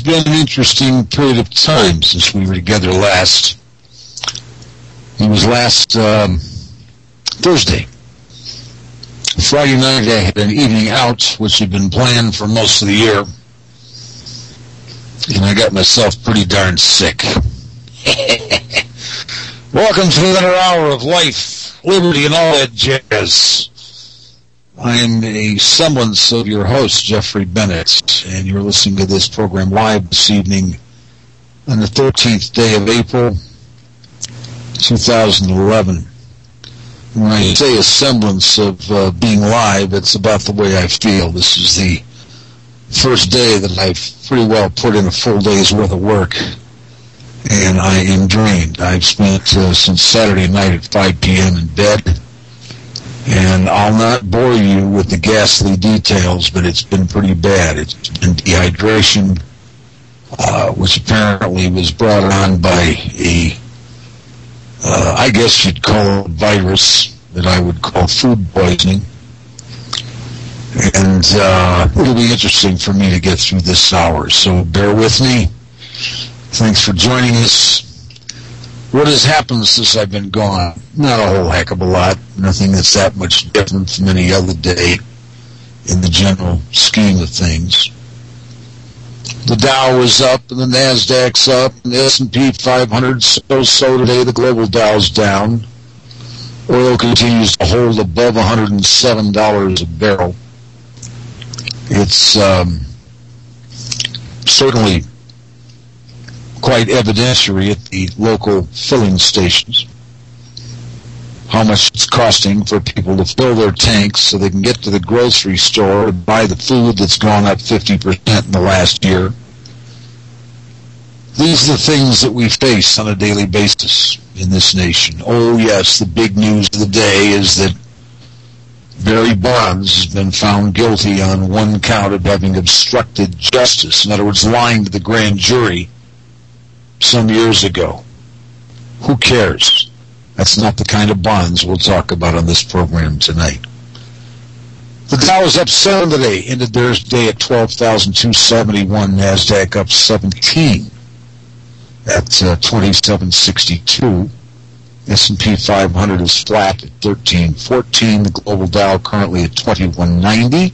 been an interesting period of time since we were together last. It was last Thursday. Friday night I had an evening out, which had been planned for most of the year, and I got myself pretty darn sick. Welcome to another hour of life, liberty, and all that jazz. I am a semblance of your host, Jeffrey Bennett, and you're listening to this program live this evening on the 13th day of April, 2011. When I say a semblance of being live, it's about the way I feel. This is the first day that I've pretty well put in a full day's worth of work, and I am drained. I've spent since Saturday night at 5 p.m. in bed, and I'll not bore you with the ghastly details, but it's been pretty bad. It's been dehydration, which apparently was brought on by I guess you'd call it a virus that I would call food poisoning. And it'll be interesting for me to get through this hour, so bear with me. Thanks for joining us. What has happened since I've been gone? Not a whole heck of a lot. Nothing that's that much different from any other day in the general scheme of things. The Dow is up, and the NASDAQ's up, and the S&P 500 so today. The global Dow's down. Oil continues to hold above $107 a barrel. It's certainly quite evidentiary at the local filling stations how much it's costing for people to fill their tanks so they can get to the grocery store and buy the food that's gone up 50% in the last year. These are the things that we face on a daily basis in this nation. Oh yes, the big news of the day is that Barry Bonds has been found guilty on one count of having obstructed justice. In other words, lying to the grand jury some years ago. Who cares? That's not the kind of bonds we'll talk about on this program tonight. The Dow is up 7 today, ended their day at 12,271. NASDAQ up 17 at 2762. S&P 500 is flat at 1314. The global Dow currently at 2190.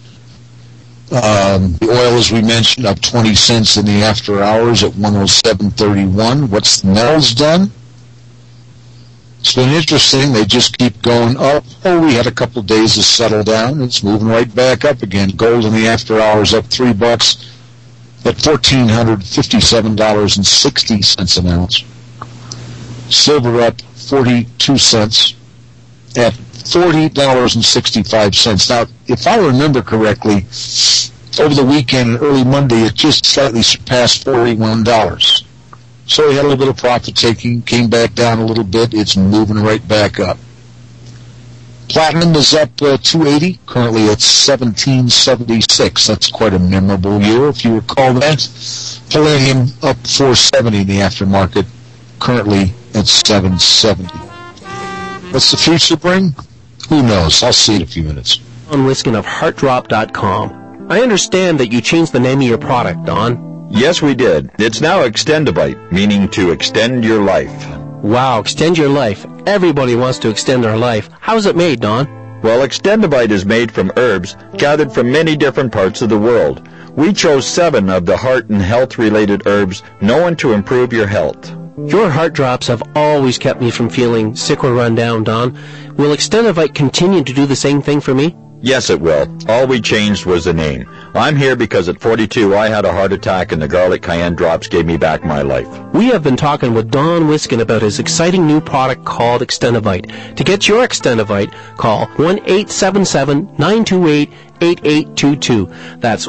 The oil, as we mentioned, up 20 cents in the after hours at 107.31. What's the metals done? It's been interesting. They just keep going up. Oh, we had a couple of days to settle down. It's moving right back up again. Gold in the after hours up $3 at $1,457.60 an ounce. Silver up 42 cents at $40.65. Now, if I remember correctly, over the weekend and early Monday, it just slightly surpassed $41. So we had a little bit of profit taking, came back down a little bit. It's moving right back up. Platinum is up 280, currently at 1776. That's quite a memorable year, if you recall that. Palladium up 470 in the aftermarket, currently at 770. What's the future bring? Who knows? I'll see in a few minutes. Don Wiskin of HeartDrop.com. I understand that you changed the name of your product, Don. Yes, we did. It's now Extendivite, meaning to extend your life. Wow, extend your life. Everybody wants to extend their life. How is it made, Don? Well, Extendivite is made from herbs gathered from many different parts of the world. We chose 7 of the heart and health-related herbs known to improve your health. Your heart drops have always kept me from feeling sick or run down, Don. Will Extendivite continue to do the same thing for me? Yes, it will. All we changed was the name. I'm here because at 42 I had a heart attack and the garlic cayenne drops gave me back my life. We have been talking with Don Wiskin about his exciting new product called Extendivite. To get your Extendivite, call 1-877-928-8822. That's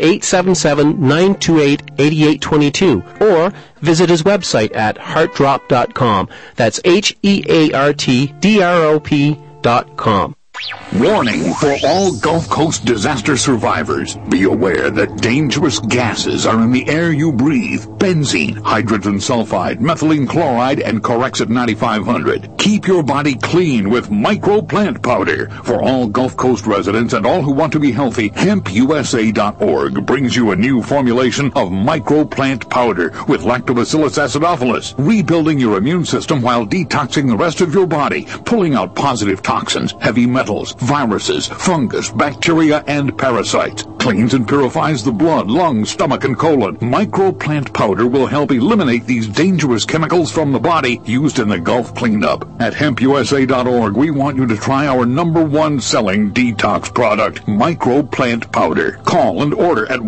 1-877-928-8822. Or visit his website at heartdrop.com. That's HEARTDROP.com. Warning for all Gulf Coast disaster survivors. Be aware that dangerous gases are in the air you breathe. Benzene, hydrogen sulfide, methylene chloride, and Corexit 9500. Keep your body clean with Micro Plant Powder. For all Gulf Coast residents and all who want to be healthy, HempUSA.org brings you a new formulation of Micro Plant Powder with Lactobacillus acidophilus, rebuilding your immune system while detoxing the rest of your body, pulling out positive toxins, heavy metals, viruses, fungus, bacteria, and parasites. Cleans and purifies the blood, lungs, stomach, and colon. Micro Plant Powder will help eliminate these dangerous chemicals from the body used in the Gulf cleanup. At HempUSA.org, we want you to try our #1 selling detox product, Micro Plant Powder. Call and order at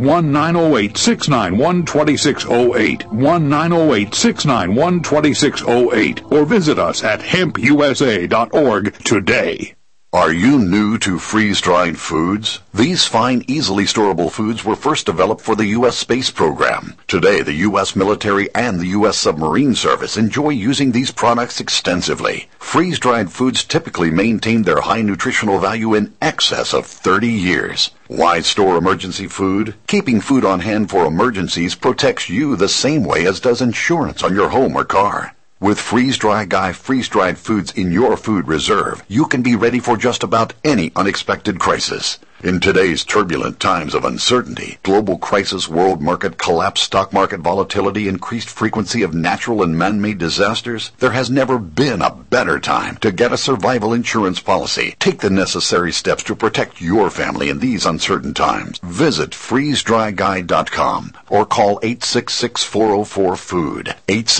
1-908-691-2608, 1-908-691-2608, or visit us at HempUSA.org today. Are you new to freeze-dried foods? These fine, easily storable foods were first developed for the U.S. space program. Today, the U.S. military and the U.S. submarine service enjoy using these products extensively. Freeze-dried foods typically maintain their high nutritional value in excess of 30 years. Why store emergency food? Keeping food on hand for emergencies protects you the same way as does insurance on your home or car. With Freeze-Dry Guy freeze-dried foods in your food reserve, you can be ready for just about any unexpected crisis. In today's turbulent times of uncertainty, global crisis, world market collapse, stock market volatility, increased frequency of natural and man-made disasters, there has never been a better time to get a survival insurance policy. Take the necessary steps to protect your family in these uncertain times. Visit freezedryguy.com or call 866-404-FOOD,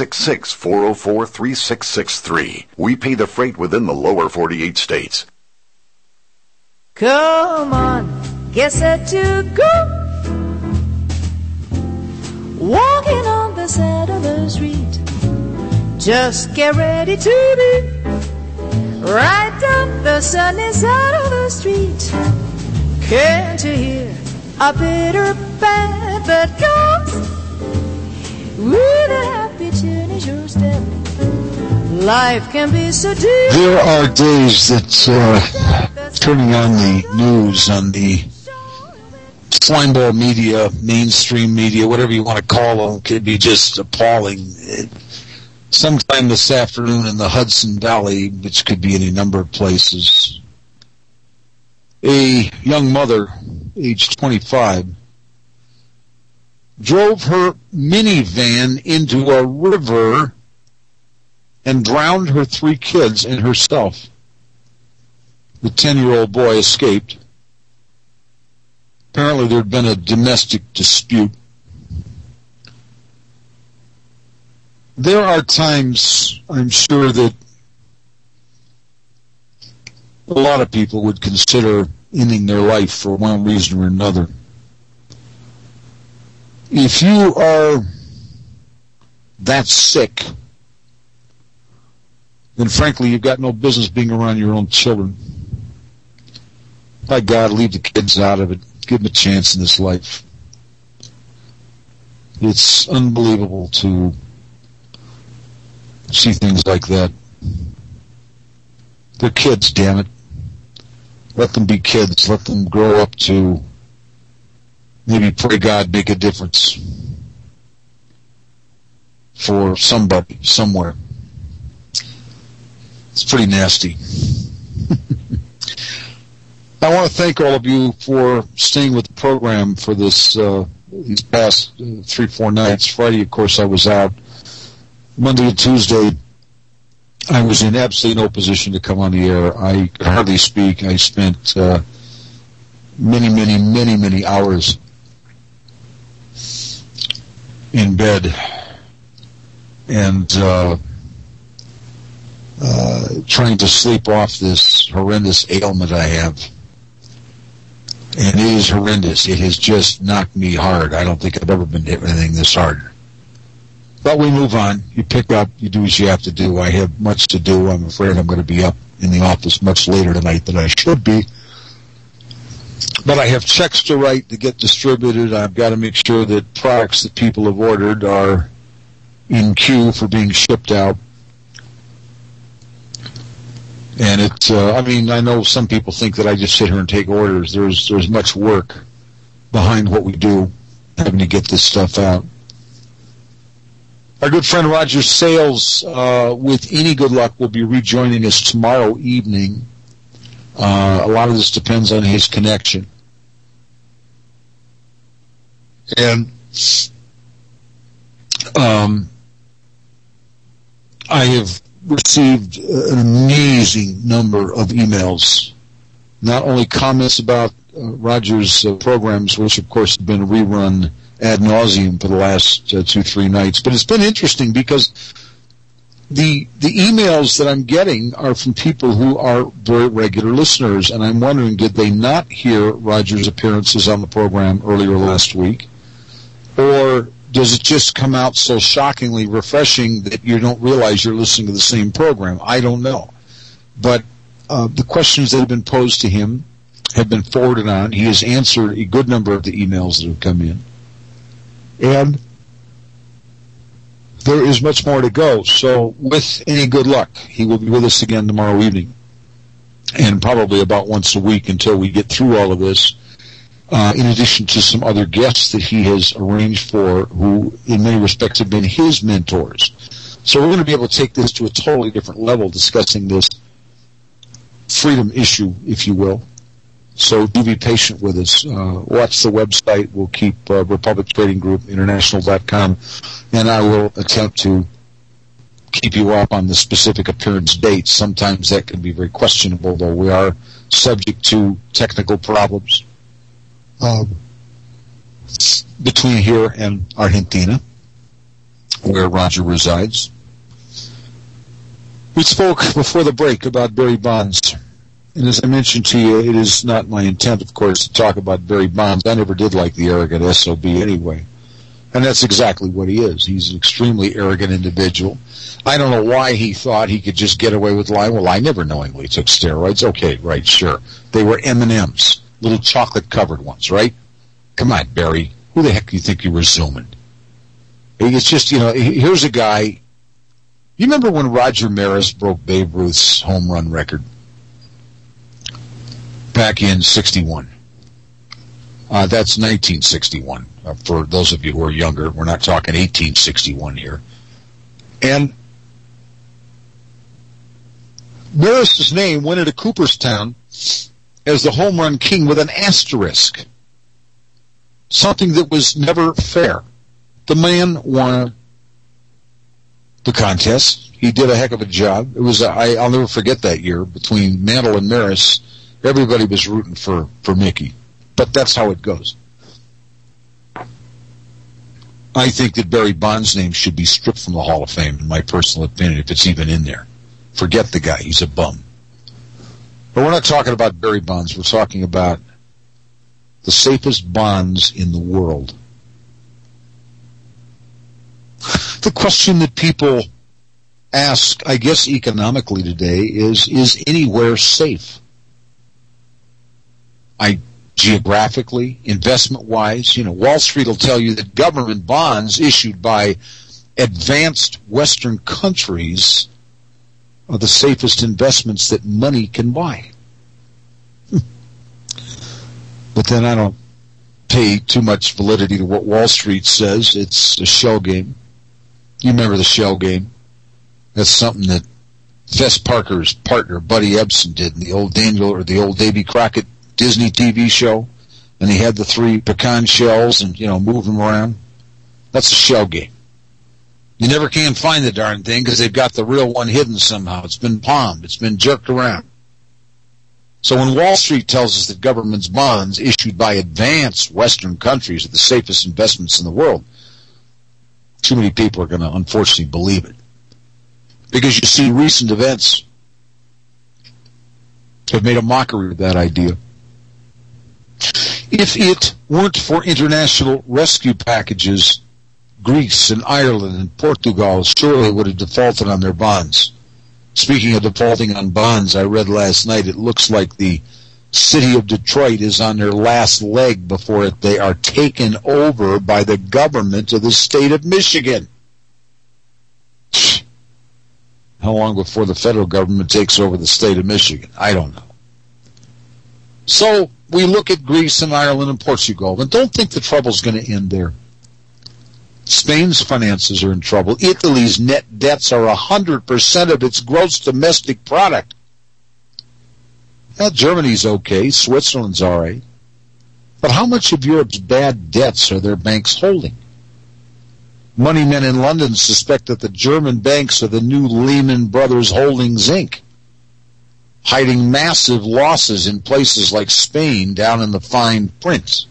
866-404-3663. We pay the freight within the lower 48 states. Come on, get set to go. Walking on the side of the street. Just get ready to be right up the sunny side of the street. Can't you hear a bitter band that comes with a happy tune in your step? Life can be so deep. There are days that turning on the news, on the slimeball media, mainstream media, whatever you want to call them, could be just appalling. Sometime this afternoon in the Hudson Valley, which could be any number of places, a young mother, age 25, drove her minivan into a river and drowned her 3 kids and herself. The 10-year-old boy escaped. Apparently there had been a domestic dispute. There are times, I'm sure, that a lot of people would consider ending their life for one reason or another. If you are that sick, then frankly you've got no business being around your own children. By God, leave the kids out of it. Give them a chance in this life. It's unbelievable to see things like that. They're kids, damn it. Let them be kids. Let them grow up to maybe, pray God, make a difference for somebody, somewhere. It's pretty nasty. I want to thank all of you for staying with the program for this these past 3-4 nights. Friday, of course, I was out. Monday and Tuesday, I was in absolutely no position to come on the air. I could hardly speak. I spent many hours in bed and trying to sleep off this horrendous ailment I have. And it is horrendous. It has just knocked me hard. I don't think I've ever been hit with anything this hard. But we move on. You pick up. You do as you have to do. I have much to do. I'm afraid I'm going to be up in the office much later tonight than I should be. But I have checks to write to get distributed. I've got to make sure that products that people have ordered are in queue for being shipped out. And it's, I know some people think that I just sit here and take orders. There's much work behind what we do, having to get this stuff out. Our good friend Roger Sales, with any good luck, will be rejoining us tomorrow evening. A lot of this depends on his connection. And I have received an amazing number of emails, not only comments about Roger's programs, which of course have been rerun ad nauseum for the last 2-3 nights, but it's been interesting because the emails that I'm getting are from people who are very regular listeners, and I'm wondering, did they not hear Roger's appearances on the program earlier last week, or does it just come out so shockingly refreshing that you don't realize you're listening to the same program? I don't know. But the questions that have been posed to him have been forwarded on. He has answered a good number of the emails that have come in. And there is much more to go. So with any good luck, he will be with us again tomorrow evening, and probably about once a week until we get through all of this. In addition to some other guests that he has arranged for, who in many respects have been his mentors. So we're going to be able to take this to a totally different level, discussing this freedom issue, if you will. So do be patient with us. Watch the website. We'll keep Republic Trading Group International.com, and I will attempt to keep you up on the specific appearance dates. Sometimes that can be very questionable, though we are subject to technical problems between here and Argentina, where Roger resides. We spoke before the break about Barry Bonds. And as I mentioned to you, it is not my intent, of course, to talk about Barry Bonds. I never did like the arrogant SOB anyway. And that's exactly what he is. He's an extremely arrogant individual. I don't know why he thought he could just get away with lying. Well, I never knowingly took steroids. Okay, right, sure. They were M&Ms, little chocolate-covered ones, right? Come on, Barry. Who the heck do you think you were zooming? It's just, here's a guy. You remember when Roger Maris broke Babe Ruth's home run record? Back in 61. That's 1961. For those of you who are younger, we're not talking 1861 here. And Maris's name went into Cooperstown as the home run king with an asterisk. Something that was never fair. The man won the contest. He did a heck of a job. It was I'll never forget that year between Mantle and Maris. Everybody was rooting for Mickey. But that's how it goes. I think that Barry Bonds' name should be stripped from the Hall of Fame, in my personal opinion, if it's even in there. Forget the guy. He's a bum. But we're not talking about Barry Bonds. We're talking about the safest bonds in the world. The question that people ask, I guess economically today, is anywhere safe? Geographically, investment-wise, Wall Street will tell you that government bonds issued by advanced Western countries are the safest investments that money can buy. But then I don't pay too much validity to what Wall Street says. It's a shell game. You remember the shell game? That's something that Fess Parker's partner, Buddy Ebsen, did in the old Davy Crockett Disney TV show, and he had the 3 pecan shells and, move them around. That's a shell game. You never can find the darn thing because they've got the real one hidden somehow. It's been palmed. It's been jerked around. So when Wall Street tells us that government's bonds issued by advanced Western countries are the safest investments in the world, too many people are going to unfortunately believe it. Because you see, recent events have made a mockery of that idea. If it weren't for international rescue packages, Greece and Ireland and Portugal surely would have defaulted on their bonds. Speaking of defaulting on bonds, I read last night it looks like the city of Detroit is on their last leg before they are taken over by the government of the state of Michigan. How long before the federal government takes over the state of Michigan? I don't know. So we look at Greece and Ireland and Portugal, and don't think the trouble's going to end there. Spain's finances are in trouble. Italy's net debts are 100% of its gross domestic product. Now, Germany's okay. Switzerland's all right. But how much of Europe's bad debts are their banks holding? Money men in London suspect that the German banks are the new Lehman Brothers Holdings, Inc., hiding massive losses in places like Spain down in the fine print.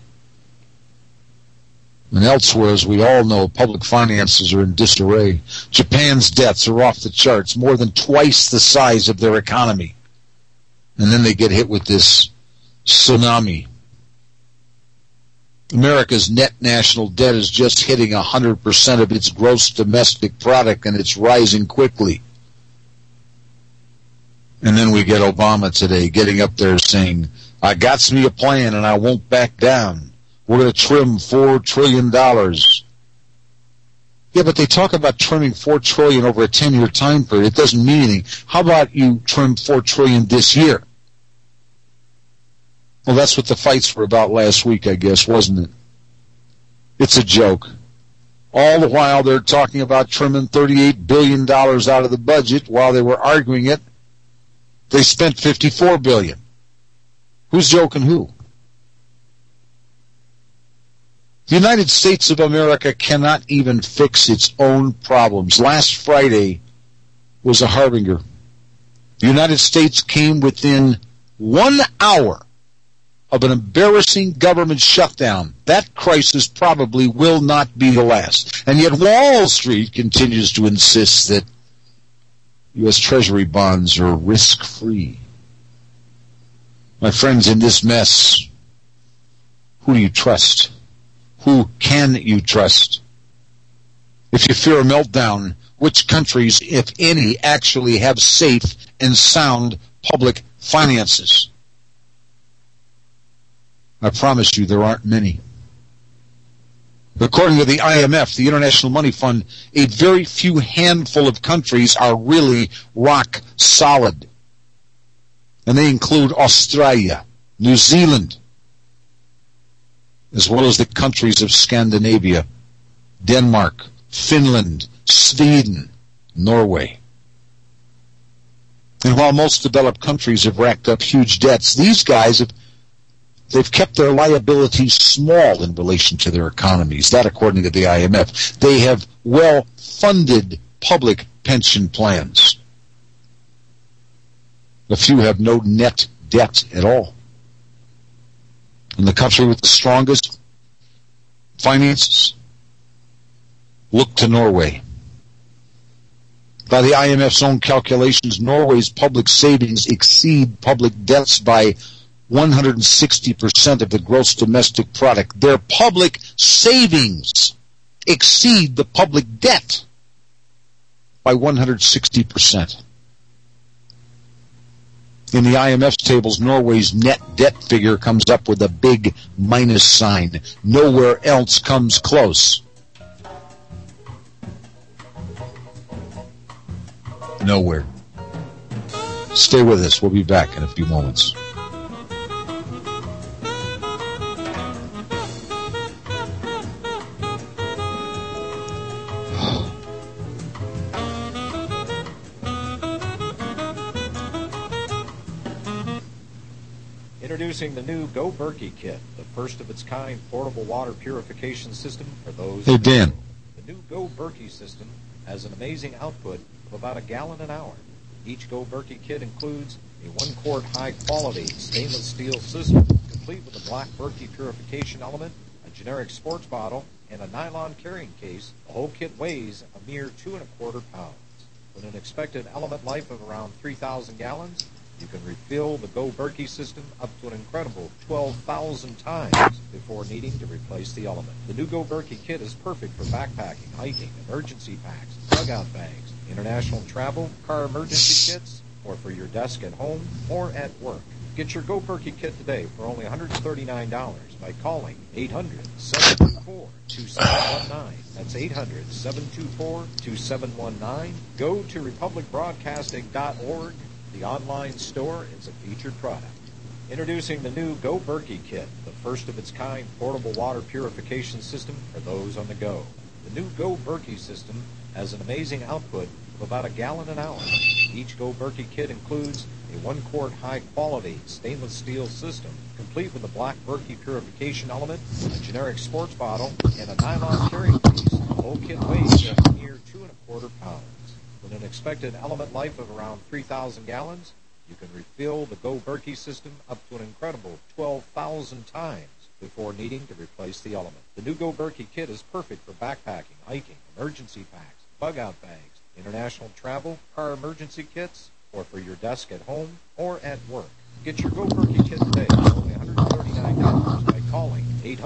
And elsewhere, as we all know, public finances are in disarray. Japan's debts are off the charts, more than twice the size of their economy. And then they get hit with this tsunami. America's net national debt is just hitting 100% of its gross domestic product, and it's rising quickly. And then we get Obama today getting up there saying, I got me a plan and I won't back down. We're going to trim $4 trillion. Yeah, but they talk about trimming $4 trillion over a 10-year time period. It doesn't mean anything. How about you trim $4 trillion this year? Well, that's what the fights were about last week, I guess, wasn't it? It's a joke. All the while they're talking about trimming $38 billion out of the budget. While they were arguing it, they spent $54 billion. Who's joking who? The United States of America cannot even fix its own problems. Last Friday was a harbinger. The United States came within 1 hour of an embarrassing government shutdown. That crisis probably will not be the last. And yet Wall Street continues to insist that U.S. Treasury bonds are risk-free. My friends, in this mess, who do you trust? Who can you trust? If you fear a meltdown, which countries, if any, actually have safe and sound public finances? I promise you there aren't many. According to the IMF, the International Money Fund, a very few handful of countries are really rock solid. And they include Australia, New Zealand, as well as the countries of Scandinavia, Denmark, Finland, Sweden, Norway. And while most developed countries have racked up huge debts, these guys they've kept their liabilities small in relation to their economies. That, according to the IMF. They have well-funded public pension plans. A few have no net debt at all. And the country with the strongest finances, look to Norway. By the IMF's own calculations, Norway's public savings exceed public debts by 160% of the gross domestic product. Their public savings exceed the public debt by 160%. In the IMF's tables, Norway's net debt figure comes up with a big minus sign. Nowhere else comes close. Nowhere. Stay with us. We'll be back in a few moments. Introducing the new Go Berkey kit, the first of its kind portable water purification system for those. Hey, Dan. The new Go Berkey system has an amazing output of about a gallon an hour. Each Go Berkey kit includes a 1-quart high-quality stainless steel system, complete with a black Berkey purification element, a generic sports bottle, and a nylon carrying case. The whole kit weighs a mere 2¼ pounds. With an expected element life of around 3,000 gallons, you can refill the Go Berkey system up to an incredible 12,000 times before needing to replace the element. The new Go Berkey kit is perfect for backpacking, hiking, emergency packs, dugout bags, international travel, car emergency kits, or for your desk at home or at work. Get your Go Berkey kit today for only $139 by calling 800-724-2719. That's 800-724-2719. Go to republicbroadcasting.org. The online store is a featured product. Introducing the new Go Berkey kit, the first of its kind portable water purification system for those on the go. The new Go Berkey system has an amazing output of about a gallon an hour. Each Go Berkey kit includes a 1-quart high-quality stainless steel system, complete with a black Berkey purification element, a generic sports bottle, and a nylon carrying case. The whole kit weighs just a mere 2¼ pounds. With an expected element life of around 3,000 gallons, you can refill the Go Berkey system up to an incredible 12,000 times before needing to replace the element. The new Go Berkey kit is perfect for backpacking, hiking, emergency packs, bug-out bags, international travel, car emergency kits, or for your desk at home or at work. Get your Go Berkey kit today for only $139 by calling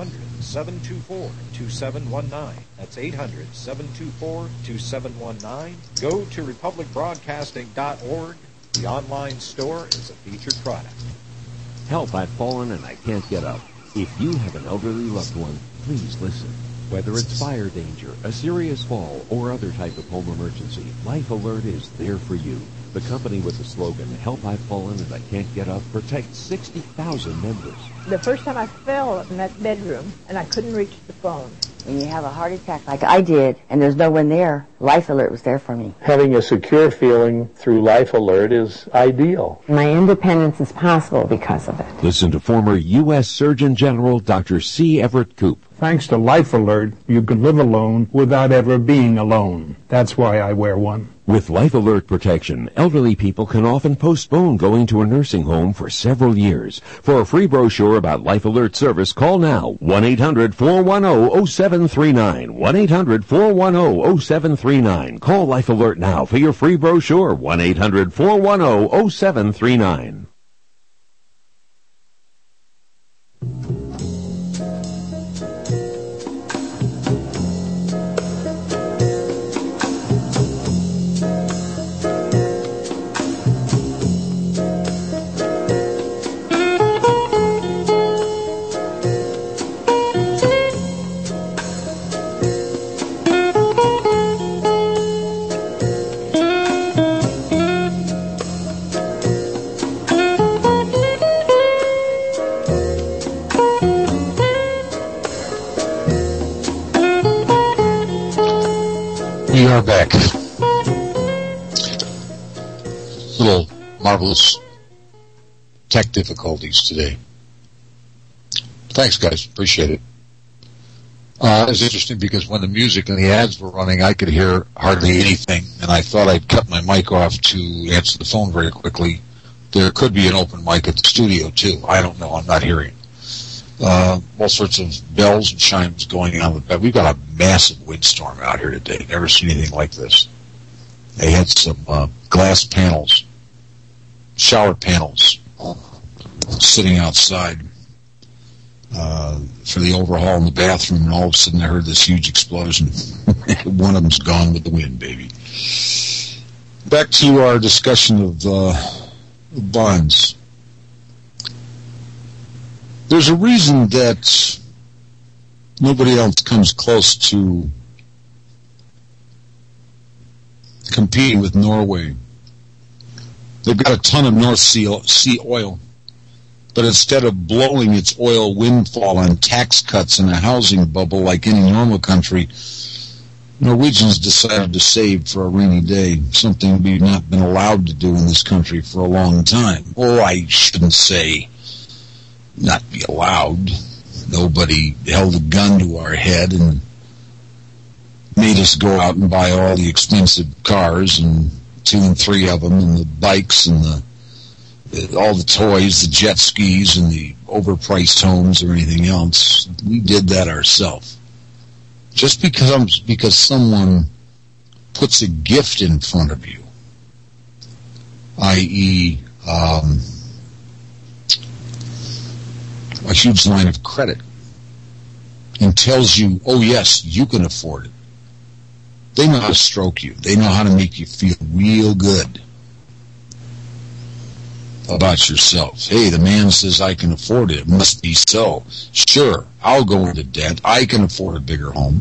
800-724-2719. That's 800-724-2719. Go to republicbroadcasting.org. The online store is a featured product. Help, I've fallen and I can't get up. If you have an elderly loved one, please listen. Whether it's fire danger, a serious fall, or other type of home emergency, Life Alert is there for you. The company with the slogan, Help, I've Fallen and I Can't Get Up, protects 60,000 members. The first time I fell in that bedroom and I couldn't reach the phone. When you have a heart attack like I did and there's no one there, Life Alert was there for me. Having a secure feeling through Life Alert is ideal. My independence is possible because of it. Listen to former U.S. Surgeon General Dr. C. Everett Koop. Thanks to Life Alert, you can live alone without ever being alone. That's why I wear one. With Life Alert protection, elderly people can often postpone going to a nursing home for several years. For a free brochure about Life Alert service, call now 1-800-410-0739. 1-800-410-0739. Call Life Alert now for your free brochure. 1-800-410-0739. We are back. Little marvelous tech difficulties today. Thanks, guys. Appreciate it. It was interesting because when the music and the ads were running, I could hear hardly anything, and I thought I'd cut my mic off to answer the phone very quickly. There could be an open mic at the studio, too. I don't know. I'm not hearing it. All sorts of bells and chimes going on. We've got a massive windstorm out here today. Never seen anything like this. They had some glass panels, shower panels, sitting outside for the overhaul in the bathroom, and all of a sudden I heard this huge explosion. One of them's gone with the wind, baby. Back to our discussion of bonds. There's a reason that nobody else comes close to competing with Norway. They've got a ton of North Sea oil, but instead of blowing its oil windfall on tax cuts and a housing bubble like any normal country, Norwegians decided to save for a rainy day, something we've not been allowed to do in this country for a long time. Oh, I shouldn't say not be allowed. Nobody held a gun to our head and made us go out and buy all the expensive cars, and 2 and 3 of them, and the bikes and all the toys, the jet skis and the overpriced homes or anything else. We did that ourselves. Just because someone puts a gift in front of you, i.e., a huge line of credit, and tells you, oh yes, you can afford it. They know how to stroke you. They know how to make you feel real good. about yourself. Hey, the man says I can afford it. It must be so. Sure, I'll go into debt. I can afford a bigger home.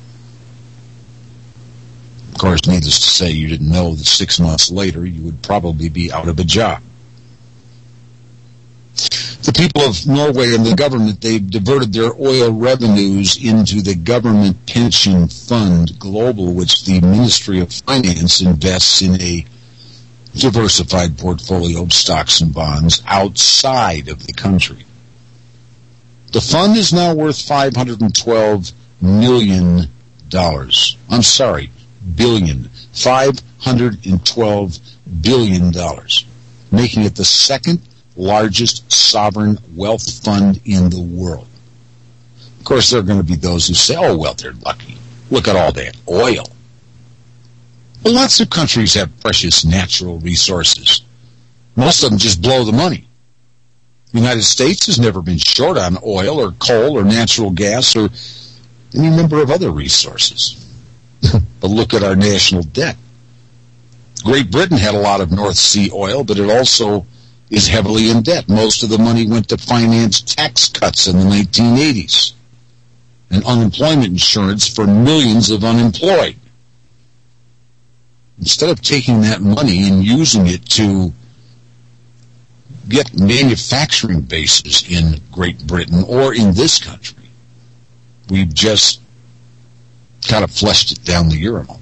Of course, needless to say, you didn't know that 6 months later you would probably be out of a job. The people of Norway and the government, they've diverted their oil revenues into the government pension fund global, which the Ministry of Finance invests in a diversified portfolio of stocks and bonds outside of the country. The fund is now worth $512 million. I'm sorry, billion. $512 billion, making it the second largest sovereign wealth fund in the world. Of course, there are going to be those who say, oh, well, they're lucky. Look at all that oil. Well, lots of countries have precious natural resources. Most of them just blow the money. The United States has never been short on oil or coal or natural gas or any number of other resources. But look at our national debt. Great Britain had a lot of North Sea oil, but it also is heavily in debt. Most of the money went to finance tax cuts in the 1980s and unemployment insurance for millions of unemployed. Instead of taking that money and using it to get manufacturing bases in Great Britain or in this country, we've just kind of flushed it down the urinal.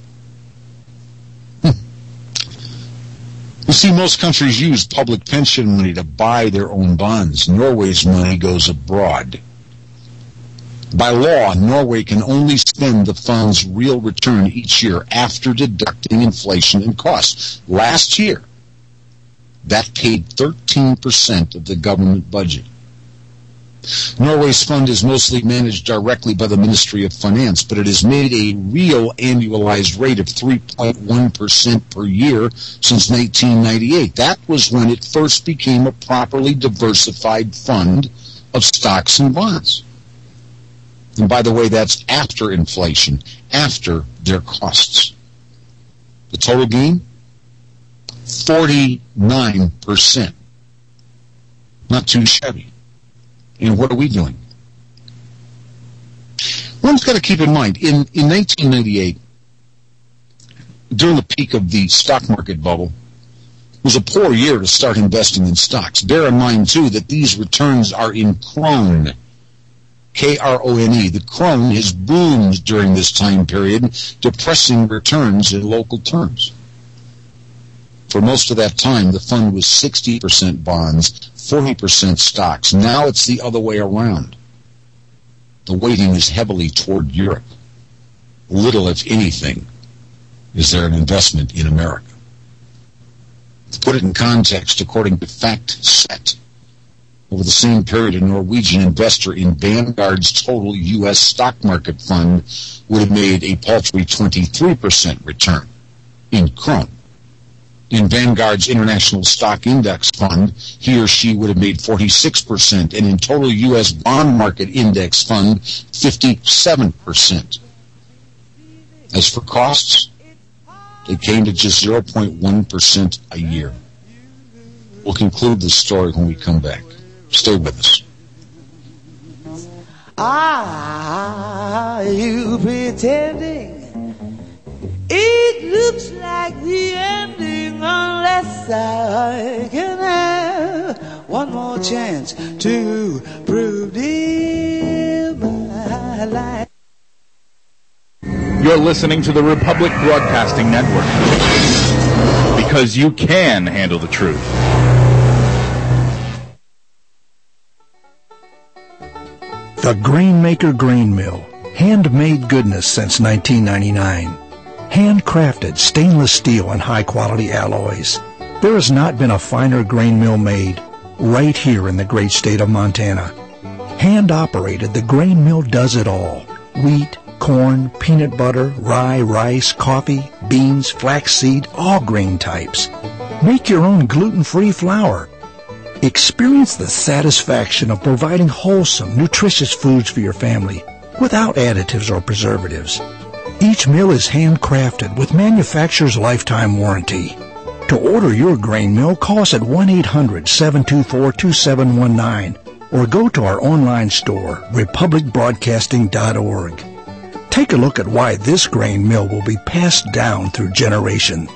You see, most countries use public pension money to buy their own bonds. Norway's money goes abroad. By law, Norway can only spend the fund's real return each year after deducting inflation and costs. Last year, that paid 13% of the government budget. Norway's fund is mostly managed directly by the Ministry of Finance, but it has made a real annualized rate of 3.1% per year since 1998. That was when it first became a properly diversified fund of stocks and bonds. And by the way, that's after inflation, after their costs. The total gain? 49%. Not too shabby. And what are we doing? One's got to keep in mind, in 1998, during the peak of the stock market bubble, it was a poor year to start investing in stocks. Bear in mind, too, that these returns are in krone. K-R-O-N-E. The krone has boomed during this time period, depressing returns in local terms. For most of that time, the fund was 60% bonds, 40% stocks. Now it's the other way around. The weighting is heavily toward Europe. Little, if anything, is there an investment in America. To put it in context, according to FactSet, over the same period, a Norwegian investor in Vanguard's total U.S. stock market fund would have made a paltry 23% return in krone. In Vanguard's International Stock Index Fund, he or she would have made 46%, and in total U.S. Bond Market Index Fund, 57%. As for costs, they came to just 0.1% a year. We'll conclude this story when we come back. Stay with us. Are you pretending? It looks like the ending unless I can have one more chance to prove dear my life. You're listening to the Republic Broadcasting Network, because you can handle the truth. The Grainmaker Grain Mill, handmade goodness since 1999. Handcrafted stainless steel and high-quality alloys. There has not been a finer grain mill made right here in the great state of Montana. Hand-operated, the grain mill does it all. Wheat, corn, peanut butter, rye, rice, coffee, beans, flaxseed, all grain types. Make your own gluten-free flour. Experience the satisfaction of providing wholesome, nutritious foods for your family without additives or preservatives. Each mill is handcrafted with manufacturer's lifetime warranty. To order your grain mill, call us at 1-800-724-2719 or go to our online store, republicbroadcasting.org. Take a look at why this grain mill will be passed down through generation.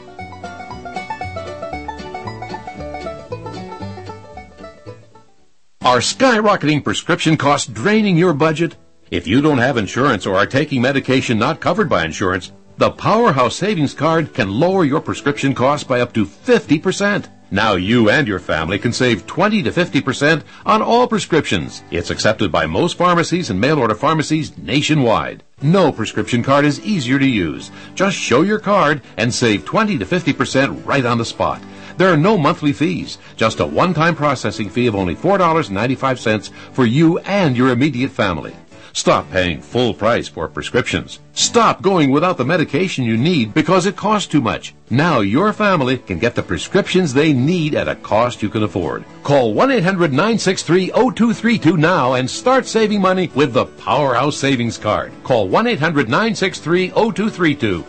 Are skyrocketing prescription costs draining your budget? If you don't have insurance or are taking medication not covered by insurance, the Powerhouse Savings Card can lower your prescription costs by up to 50%. Now you and your family can save 20 to 50% on all prescriptions. It's accepted by most pharmacies and mail-order pharmacies nationwide. No prescription card is easier to use. Just show your card and save 20 to 50% right on the spot. There are no monthly fees, just a one-time processing fee of only $4.95 for you and your immediate family. Stop paying full price for prescriptions. Stop going without the medication you need because it costs too much. Now your family can get the prescriptions they need at a cost you can afford. Call 1-800-963-0232 now and start saving money with the Powerhouse Savings Card. Call 1-800-963-0232.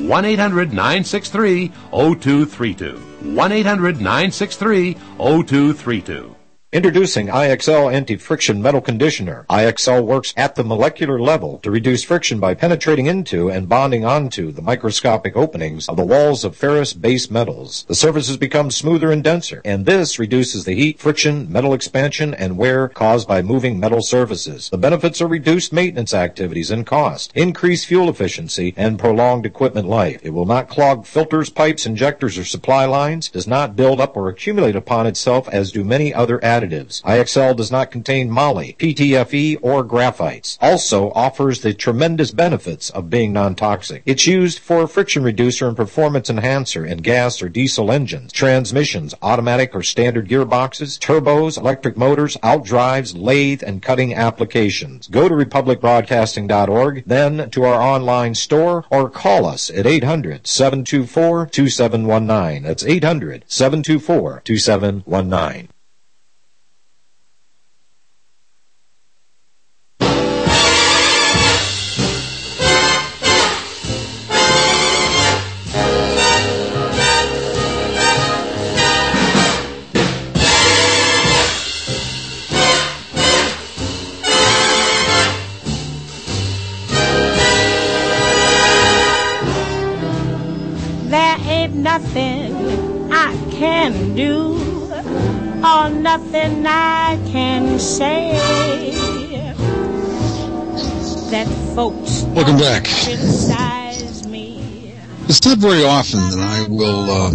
1-800-963-0232. 1-800-963-0232. Introducing IXL Anti-Friction Metal Conditioner. IXL works at the molecular level to reduce friction by penetrating into and bonding onto the microscopic openings of the walls of ferrous base metals. The surfaces become smoother and denser, and this reduces the heat, friction, metal expansion, and wear caused by moving metal surfaces. The benefits are reduced maintenance activities and cost, increased fuel efficiency, and prolonged equipment life. It will not clog filters, pipes, injectors, or supply lines, does not build up or accumulate upon itself as do many other additives. IXL does not contain moly, PTFE, or graphites. Also offers the tremendous benefits of being non-toxic. It's used for a friction reducer and performance enhancer in gas or diesel engines, transmissions, automatic or standard gearboxes, turbos, electric motors, outdrives, lathe, and cutting applications. Go to republicbroadcasting.org, then to our online store, or call us at 800-724-2719. That's 800-724-2719. Nothing I can do, or nothing I can say that folks welcome back. Criticize me. It's not very often that I will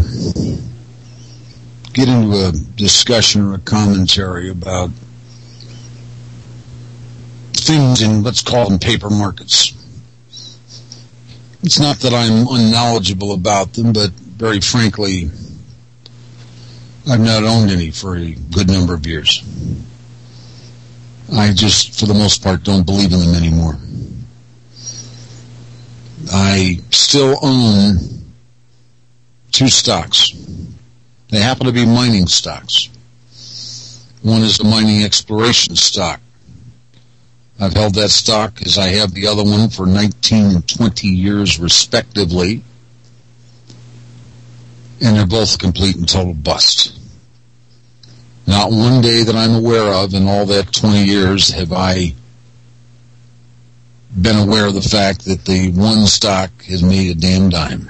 get into a discussion or a commentary about things in, let's call them, paper markets. It's not that I'm unknowledgeable about them, but very frankly, I've not owned any for a good number of years. I just, for the most part, don't believe in them anymore. I still own 2 stocks. They happen to be mining stocks. One is a mining exploration stock. I've held that stock as I have the other one for 19 and 20 years respectively. And they're both complete and total bust. Not one day that I'm aware of in all that 20 years have I been aware of the fact that the one stock has made a damn dime.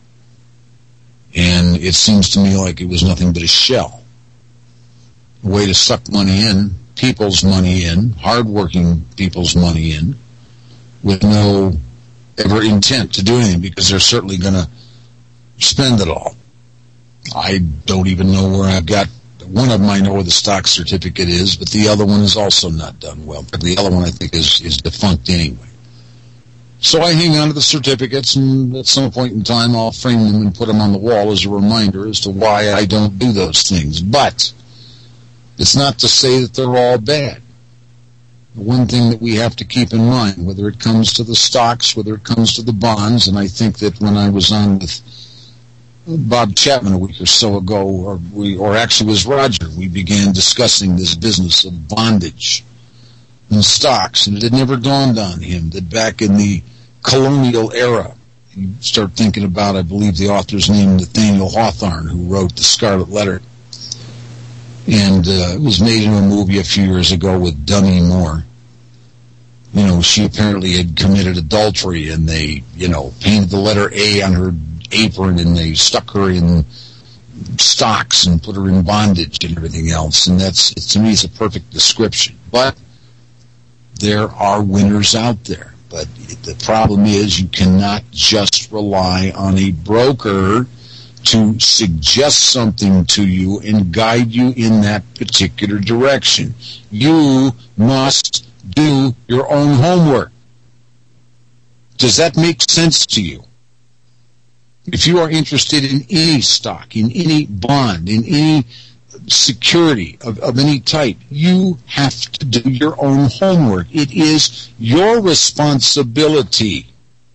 And it seems to me like it was nothing but a shell. A way to suck money in, people's money in, hardworking people's money in, with no ever intent to do anything because they're certainly going to spend it all. I don't even know where I've got. One of them I know where the stock certificate is, but the other one is also not done well. The other one I think is defunct anyway. So I hang on to the certificates, and at some point in time I'll frame them and put them on the wall as a reminder as to why I don't do those things. But it's not to say that they're all bad. The one thing that we have to keep in mind, whether it comes to the stocks, whether it comes to the bonds, and I think that when I was on with Bob Chapman a week or so ago, or actually was Roger, we began discussing this business of bondage and stocks, and it had never dawned on him that back in the colonial era, you start thinking about, I believe the author's name, Nathaniel Hawthorne, who wrote The Scarlet Letter. And it was made into a movie a few years ago with Demi Moore. You know, she apparently had committed adultery, and they, you know, painted the letter A on her apron, and they stuck her in stocks and put her in bondage and everything else. And that's, to me, it's a perfect description. But there are winners out there. But the problem is you cannot just rely on a broker to suggest something to you and guide you in that particular direction. You must do your own homework. Does that make sense to you? If you are interested in any stock, in any bond, in any security of any type, you have to do your own homework. It is your responsibility.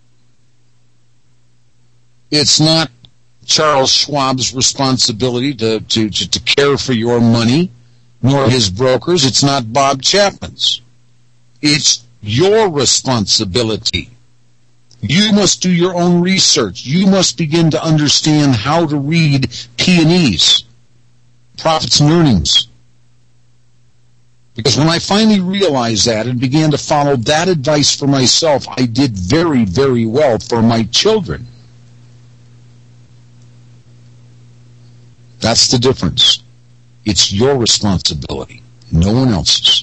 It's not Charles Schwab's responsibility to care for your money, nor his brokers. It's not Bob Chapman's. It's your responsibility. You must do your own research. You must begin to understand how to read P&Es, profits and earnings. Because when I finally realized that and began to follow that advice for myself, I did very, very well for my children. That's the difference. It's your responsibility, no one else's.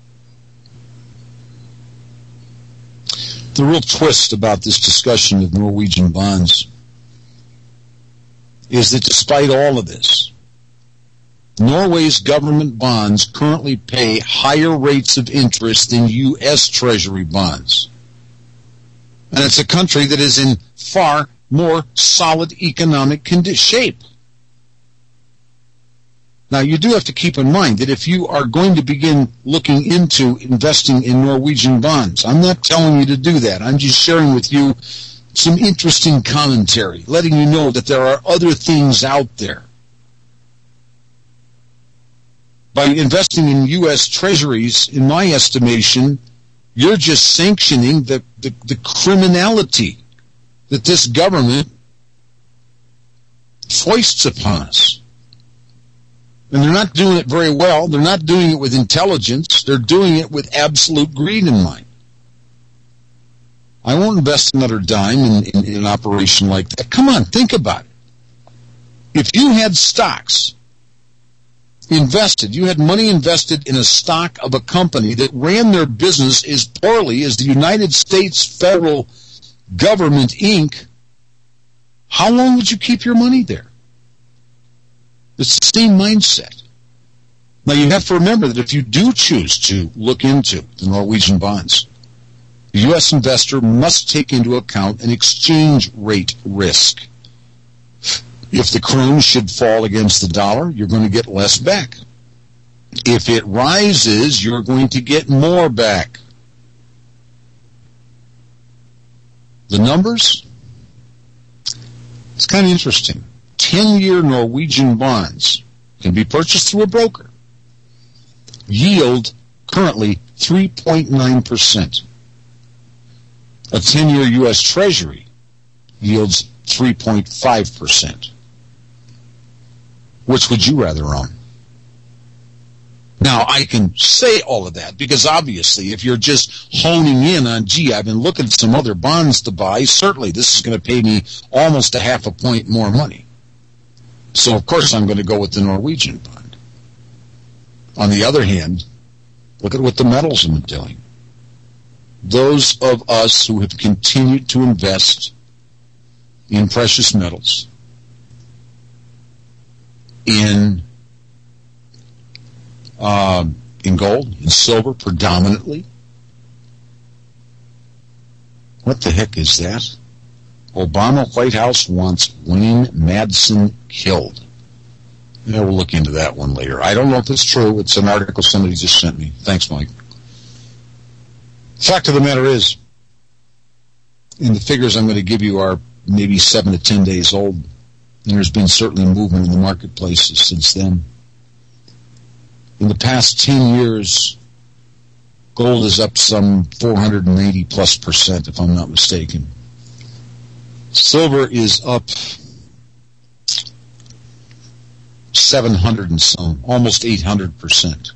The real twist about this discussion of Norwegian bonds is that despite all of this, Norway's government bonds currently pay higher rates of interest than U.S. Treasury bonds. And it's a country that is in far more solid economic shape. Now, you do have to keep in mind that if you are going to begin looking into investing in Norwegian bonds, I'm not telling you to do that. I'm just sharing with you some interesting commentary, letting you know that there are other things out there. By investing in U.S. Treasuries, in my estimation, you're just sanctioning the criminality that this government foists upon us. And they're not doing it very well. They're not doing it with intelligence. They're doing it with absolute greed in mind. I won't invest another dime in an operation like that. Come on, think about it. If you had stocks invested, you had money invested in a stock of a company that ran their business as poorly as the United States Federal Government, Inc., how long would you keep your money there? It's the same mindset. Now, you have to remember that if you do choose to look into the Norwegian bonds, the U.S. investor must take into account an exchange rate risk. If the krone should fall against the dollar, you're going to get less back. If it rises, you're going to get more back. The numbers? It's kind of interesting. 10-year Norwegian bonds can be purchased through a broker. Yield currently 3.9%. A 10-year U.S. Treasury yields 3.5%. Which would you rather own? Now, I can say all of that because obviously if you're just honing in on, gee, I've been looking at some other bonds to buy, certainly this is going to pay me almost a half a point more money. So, of course, I'm going to go with the Norwegian bond. On the other hand, look at what the metals have been doing. Those of us who have continued to invest in precious metals, in gold, in silver predominantly. What the heck is that? Obama White House wants Wayne Madsen killed. Yeah, we'll look into that one later. I don't know if it's true. It's an article somebody just sent me. Thanks, Mike. Fact of the matter is, and the figures I'm going to give you are maybe 7 to 10 days old, and there's been certainly movement in the marketplaces since then. In the past 10 years, gold is up some 480+%, if I'm not mistaken. Silver is up 700 and some, almost 800%.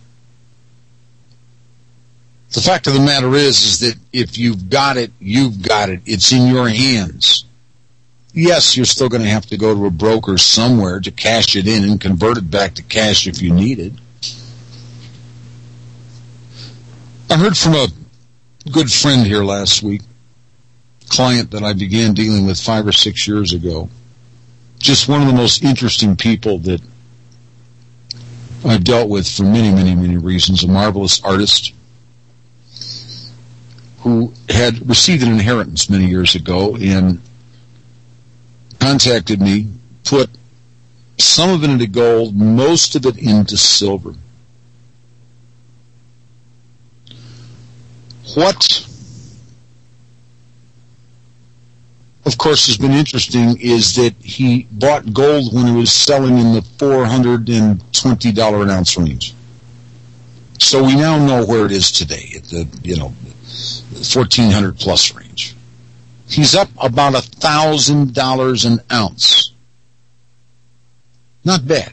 The fact of the matter is that if you've got it, you've got it. It's in your hands. Yes, you're still going to have to go to a broker somewhere to cash it in and convert it back to cash if you need it. I heard from a good friend here last week, client that I began dealing with 5 or 6 years ago. Just one of the most interesting people that I've dealt with for many, many, many reasons. A marvelous artist who had received an inheritance many years ago and contacted me, put some of it into gold, most of it into silver. What, of course, has been interesting is that he bought gold when it was selling in the $420 an ounce range. So we now know where it is today, at the, $1,400 plus range. He's up about $1,000 an ounce. Not bad.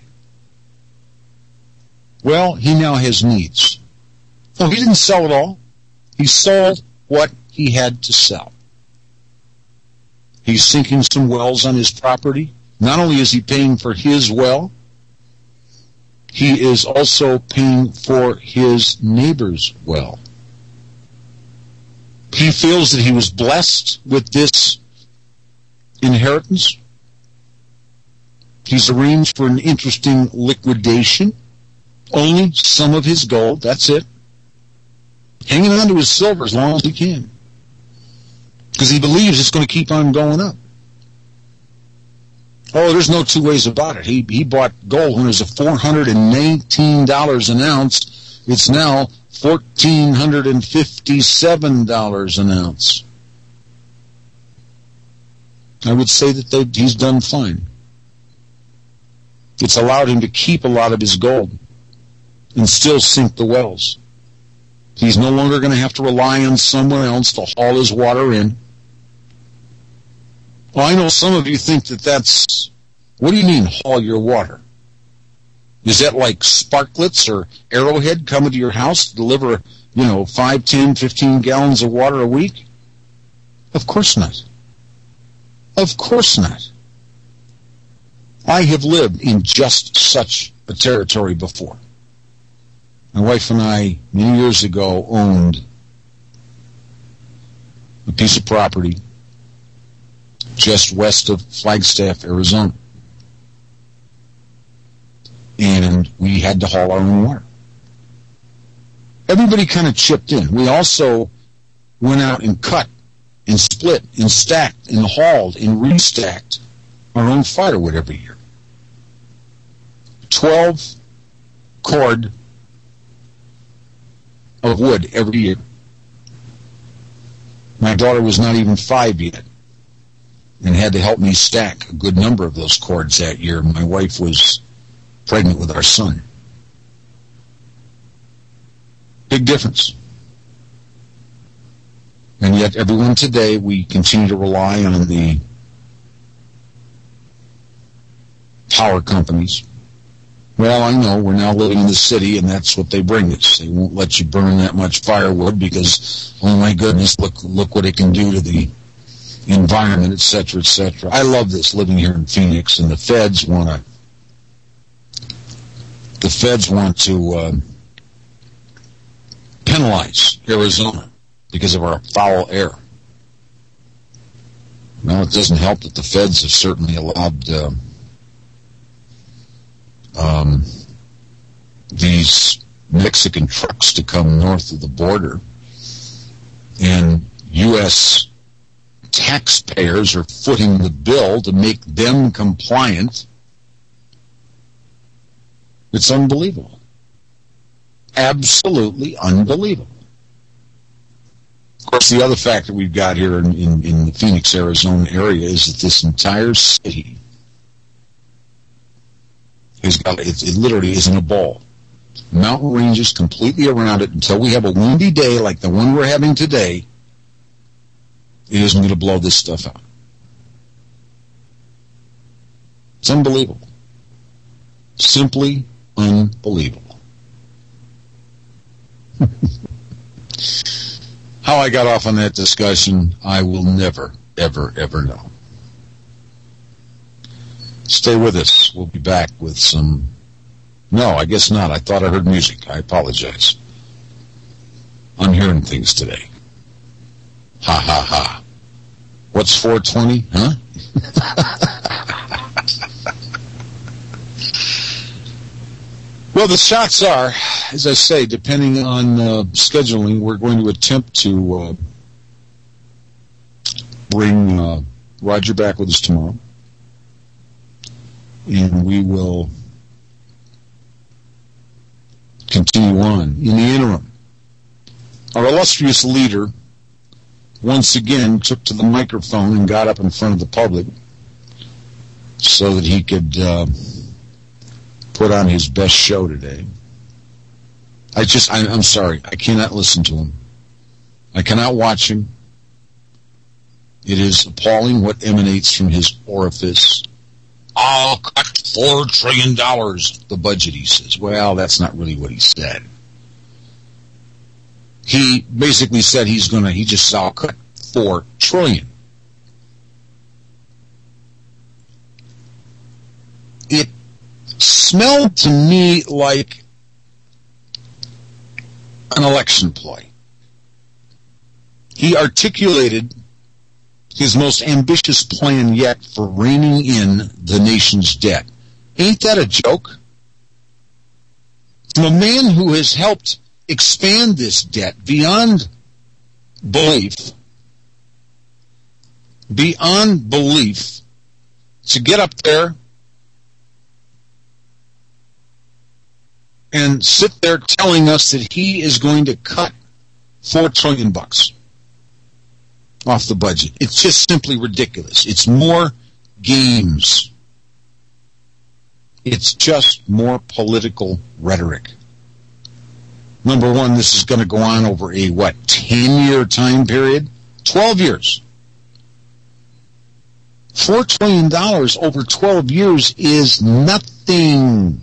Well, he now has needs. No, he didn't sell it all. He sold what he had to sell. He's sinking some wells on his property. Not only is he paying for his well, he is also paying for his neighbor's well. He feels that he was blessed with this inheritance. He's arranged for an interesting liquidation. Only some of his gold, that's it. Hanging on to his silver as long as he can. Because he believes it's going to keep on going up. Oh, there's no two ways about it. He bought gold when it was $419 an ounce. It's now $1,457 an ounce. I would say that he's done fine. It's allowed him to keep a lot of his gold and still sink the wells. He's no longer going to have to rely on someone else to haul his water in. Well, I know some of you think that's, what do you mean haul your water? Is that like Sparklets or Arrowhead coming to your house to deliver, 5, 10, 15 gallons of water a week? Of course not. Of course not. I have lived in just such a territory before. My wife and I, many years ago, owned a piece of property just west of Flagstaff, Arizona. And we had to haul our own water. Everybody kind of chipped in. We also went out and cut and split and stacked and hauled and restacked our own firewood every year. 12 cord of wood every year. My daughter was not even 5 yet and had to help me stack a good number of those cords that year. My wife was pregnant with our son. Big difference. And yet everyone today, we continue to rely on the power companies. Well, I know we're now living in the city, and that's what they bring us. They won't let you burn that much firewood because, oh my goodness, look what it can do to the environment, etc., etc. I love this living here in Phoenix, and the feds want to penalize Arizona because of our foul air. Well, it doesn't help that the feds have certainly allowed these Mexican trucks to come north of the border, and U.S. taxpayers are footing the bill to make them compliant. It's unbelievable. Absolutely unbelievable. Of course, the other fact that we've got here in the Phoenix, Arizona area is that this entire city it literally is in a ball. Mountain ranges completely around it until we have a windy day like the one we're having today. It isn't going to blow this stuff out. It's unbelievable. Simply unbelievable. How I got off on that discussion, I will never, ever, ever know. Stay with us. We'll be back with some... No, I guess not. I thought I heard music. I apologize. I'm hearing things today. Ha, ha, ha. What's 420, huh? Well, the shots are, as I say, depending on scheduling, we're going to attempt to bring Roger back with us tomorrow. And we will continue on. In the interim, our illustrious leader once again took to the microphone and got up in front of the public so that he could put on his best show today. I'm sorry. I cannot listen to him. I cannot watch him. It is appalling what emanates from his orifice. I'll cut $4 trillion, the budget, he says. Well, that's not really what he said. He basically said he just said, I'll cut $4 trillion. It smelled to me like an election ploy. He articulated his most ambitious plan yet for reining in the nation's debt. Ain't that a joke? From a man who has helped expand this debt beyond belief, to get up there and sit there telling us that he is going to cut $4 trillion off the budget. It's just simply ridiculous. It's more games. It's just more political rhetoric. Number one, this is going to go on over a, 10-year time period? 12 years. $4 trillion over 12 years is nothing.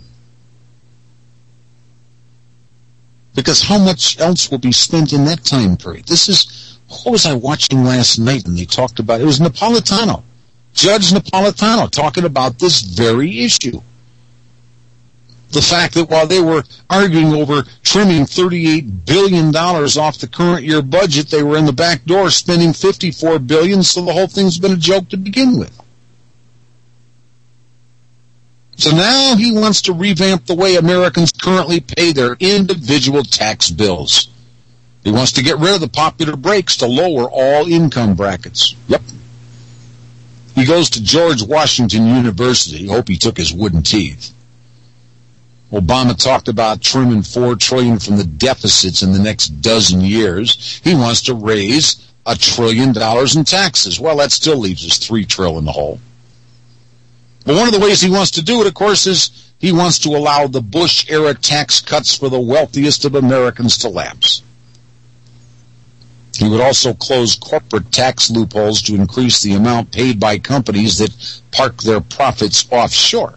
Because how much else will be spent in that time period? What was I watching last night and they talked about? It was Napolitano. Judge Napolitano talking about this very issue. The fact that while they were arguing over trimming $38 billion off the current year budget, they were in the back door spending $54 billion, so the whole thing's been a joke to begin with. So now he wants to revamp the way Americans currently pay their individual tax bills. He wants to get rid of the popular breaks to lower all income brackets. Yep. He goes to George Washington University. Hope he took his wooden teeth. Obama talked about trimming $4 trillion from the deficits in the next dozen years. He wants to raise $1 trillion in taxes. Well, that still leaves us $3 trillion in the hole. But one of the ways he wants to do it, of course, is he wants to allow the Bush-era tax cuts for the wealthiest of Americans to lapse. He would also close corporate tax loopholes to increase the amount paid by companies that park their profits offshore.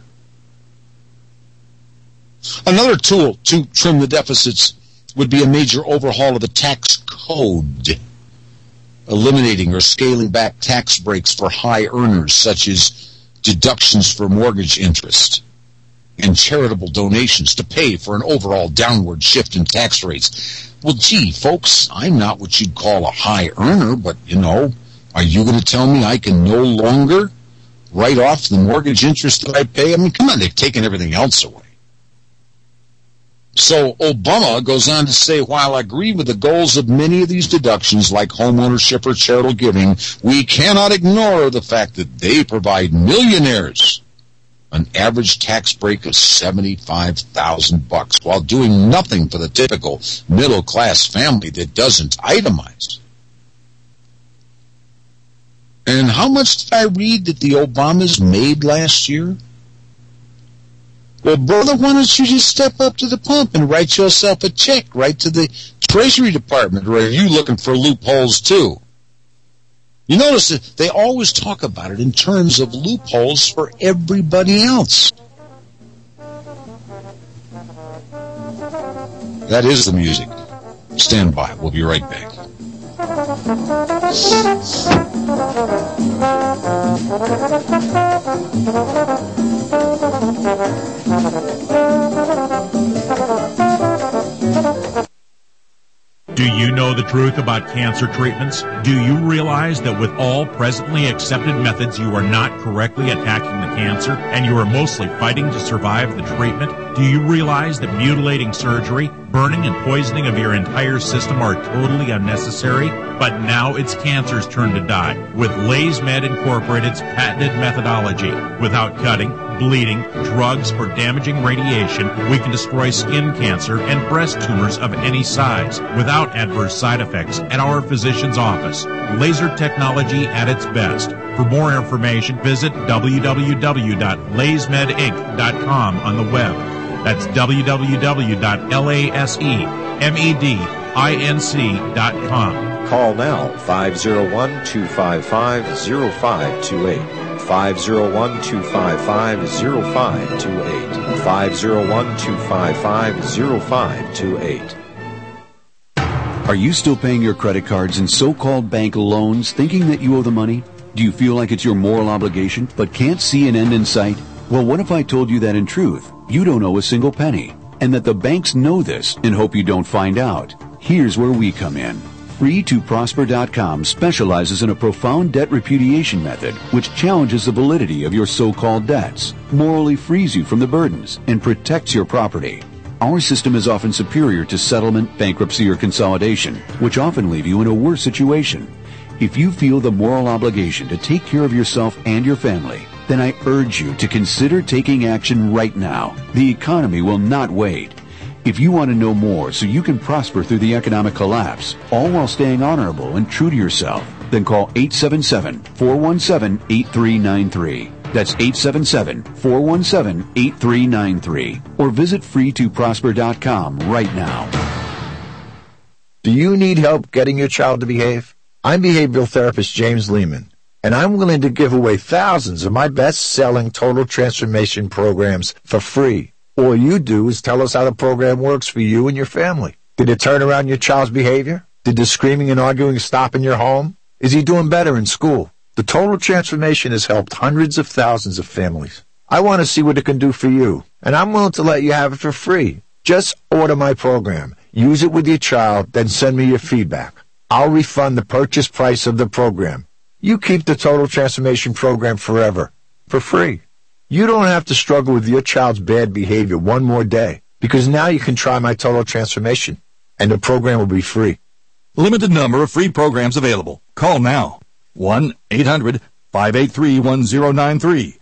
Another tool to trim the deficits would be a major overhaul of the tax code, eliminating or scaling back tax breaks for high earners, such as deductions for mortgage interest and charitable donations to pay for an overall downward shift in tax rates. Well, gee, folks, I'm not what you'd call a high earner, but, are you going to tell me I can no longer write off the mortgage interest that I pay? I mean, come on, they've taken everything else away. So Obama goes on to say, while I agree with the goals of many of these deductions, like homeownership or charitable giving, we cannot ignore the fact that they provide millionaires an average tax break of $75,000 while doing nothing for the typical middle-class family that doesn't itemize. And how much did I read that the Obamas made last year? Well, brother, why don't you just step up to the pump and write yourself a check right to the Treasury Department, or are you looking for loopholes too? You notice that they always talk about it in terms of loopholes for everybody else. That is the music. Stand by. We'll be right back. Do you know the truth about cancer treatments? Do you realize that with all presently accepted methods, you are not correctly attacking the cancer and you are mostly fighting to survive the treatment? Do you realize that mutilating surgery, burning and poisoning of your entire system are totally unnecessary? But now it's cancer's turn to die with LaysMed Incorporated's patented methodology. Without cutting, bleeding, drugs, or damaging radiation, we can destroy skin cancer and breast tumors of any size without adverse side effects at our physician's office. Laser technology at its best. For more information, visit www.laysmedinc.com on the web. That's www.laysmedinc.com. Call now, 501-255-0528. 501-255-0528. 501-255-0528. Are you still paying your credit cards and so-called bank loans thinking that you owe the money? Do you feel like it's your moral obligation but can't see an end in sight? Well, what if I told you that in truth, you don't owe a single penny, and that the banks know this and hope you don't find out? Here's where we come in. Free2Prosper.com specializes in a profound debt repudiation method which challenges the validity of your so-called debts, morally frees you from the burdens, and protects your property. Our system is often superior to settlement, bankruptcy, or consolidation, which often leave you in a worse situation. If you feel the moral obligation to take care of yourself and your family, then I urge you to consider taking action right now. The economy will not wait. If you want to know more so you can prosper through the economic collapse, all while staying honorable and true to yourself, then call 877-417-8393. That's 877-417-8393. Or visit free2prosper.com right now. Do you need help getting your child to behave? I'm behavioral therapist James Lehman, and I'm willing to give away thousands of my best-selling total transformation programs for free. All you do is tell us how the program works for you and your family. Did it turn around your child's behavior? Did the screaming and arguing stop in your home? Is he doing better in school? The total transformation has helped hundreds of thousands of families. I want to see what it can do for you, and I'm willing to let you have it for free. Just order my program, use it with your child, then send me your feedback. I'll refund the purchase price of the program. You keep the total transformation program forever, for free. You don't have to struggle with your child's bad behavior one more day, because now you can try my total transformation, and the program will be free. Limited number of free programs available. Call now. 1-800-583-1093.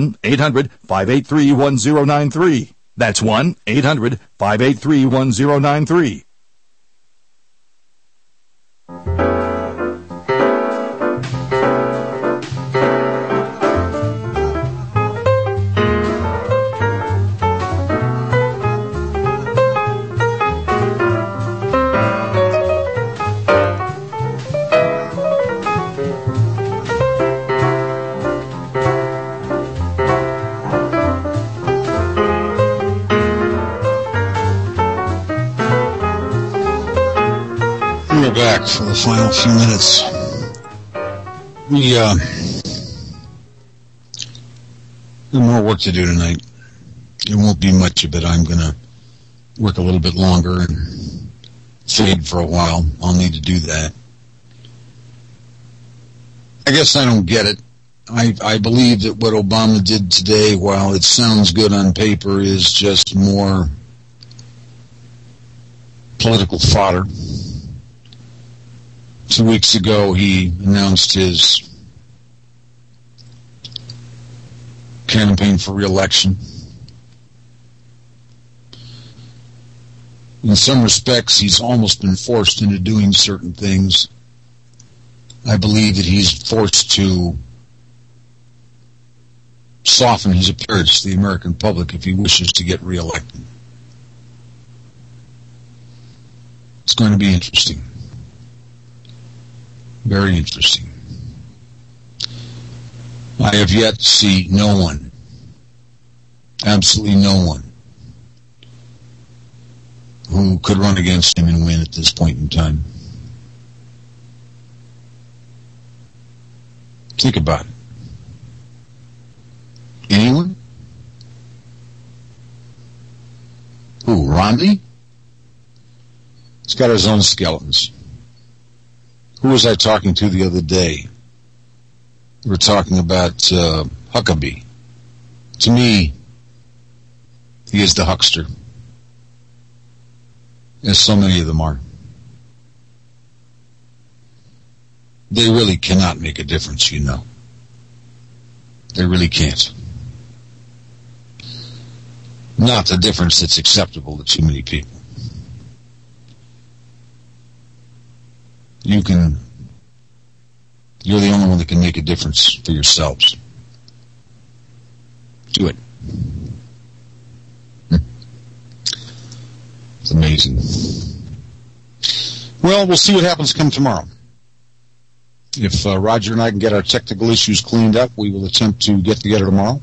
1-800-583-1093. That's 1-800-583-1093. Back for the final few minutes. We have more work to do tonight. It won't be much of it. I'm going to work a little bit longer and fade for a while. I'll need to do that. I guess I don't get it. I believe that what Obama did today, while it sounds good on paper, is just more political fodder. 2 weeks ago, he announced his campaign for re-election. In some respects, he's almost been forced into doing certain things. I believe that he's forced to soften his appearance to the American public if he wishes to get re-elected. It's going to be interesting. Very interesting. I have yet to see no one, absolutely no one, who could run against him and win at this point in time. Think about it. Anyone? Who, Romney? He's got his own skeletons. Who was I talking to the other day? We were talking about Huckabee. To me, he is the huckster. As so many of them are. They really cannot make a difference, you know. They really can't. Not the difference that's acceptable to too many people. You're the only one that can make a difference for yourselves. Do it. It's amazing. Well, we'll see what happens come tomorrow. If Roger and I can get our technical issues cleaned up, we will attempt to get together tomorrow.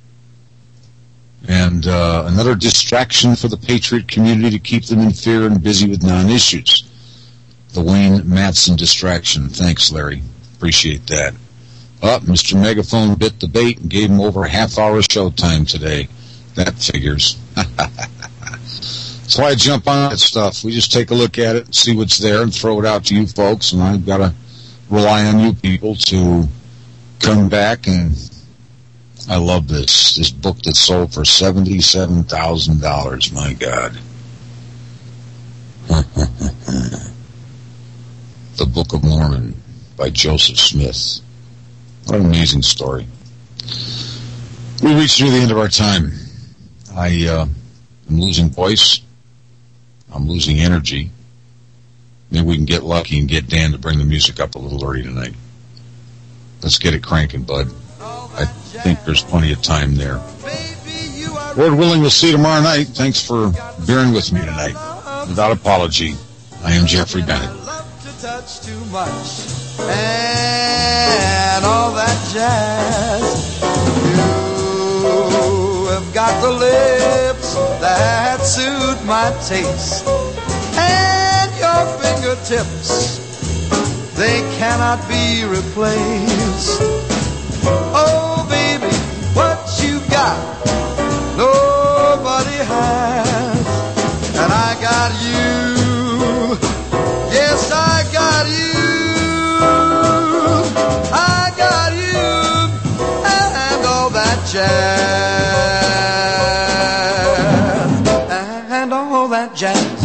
And another distraction for the Patriot community to keep them in fear and busy with non-issues. The Wayne Matson distraction. Thanks, Larry. Appreciate that. Mr. Megaphone bit the bait and gave him over a half-hour showtime today. That figures. That's why I jump on that stuff. We just take a look at it, see what's there, and throw it out to you folks. And I've got to rely on you people to come back. And I love this book that sold for $77,000. My God. The Book of Mormon by Joseph Smith. What an amazing story. We reached near the end of our time. I'm losing voice. I'm losing energy. Maybe we can get lucky and get Dan to bring the music up a little early tonight. Let's get it cranking, bud. I think there's plenty of time there. Lord willing, we'll see you tomorrow night. Thanks for bearing with me tonight. Without apology, I am Jeffrey Bennett. Touch too much and all that jazz. You have got the lips that suit my taste, and your fingertips, they cannot be replaced. Oh baby, what you got nobody has, and I got you. Yes, I got you. I got you, and all that jazz, and all that jazz.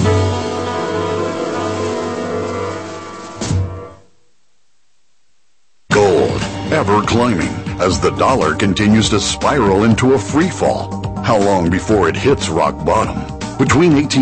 Gold, ever climbing, as the dollar continues to spiral into a free fall. How long before it hits rock bottom? Between 18